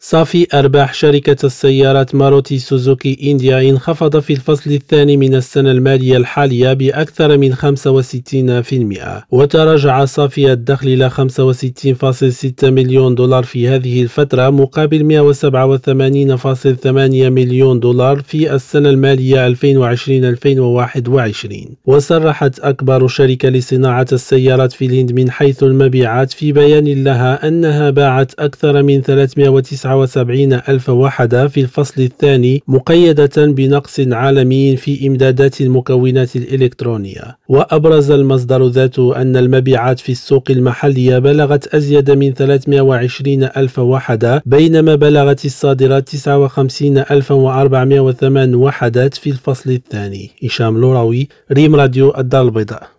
صافي أرباح شركة السيارات ماروتي سوزوكي إنديا انخفض في الفصل الثاني من السنة المالية الحالية بأكثر من 65%، وتراجع صافي الدخل إلى 65.6 مليون دولار في هذه الفترة مقابل 187.8 مليون دولار في السنة المالية 2020-2021. وصرحت أكبر شركة لصناعة السيارات في الهند من حيث المبيعات في بيان لها أنها باعت أكثر من 379 ألف وحدة في الفصل الثاني، مقيدة بنقص عالمي في إمدادات المكونات الإلكترونية. وأبرز المصدر ذاته أن المبيعات في السوق المحلية بلغت أزيد من 320 ألف وحدة، بينما بلغت الصادرات 59,408 وحدات في الفصل الثاني. هشام لوراوي، ريم راديو الدار البيضاء.